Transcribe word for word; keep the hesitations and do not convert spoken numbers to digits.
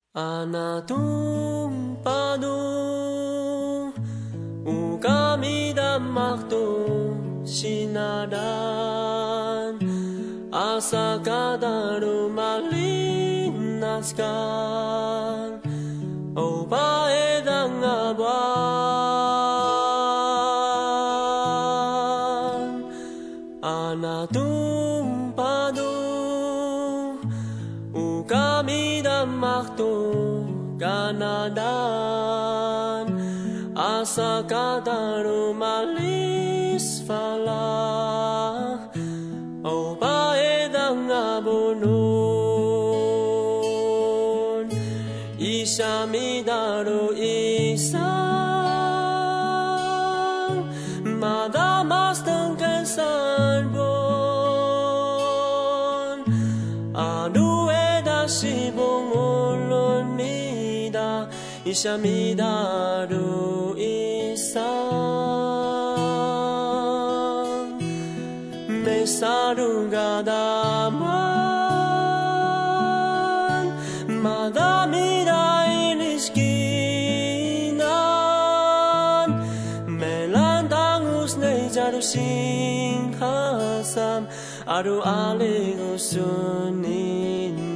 Anatong padu ukami damakto sinadan asa kadaru malinaskan o paedang abuan anatong padu ukami damakto kanadan asa kadaru malis fala o paedang abunon isa midaro isang madamas tengkan sarbon anu eda sibong ulun mida isa midaro isang mesaruga daman madami na iniskinan melantang usnay jaro singhasam aru aling usunin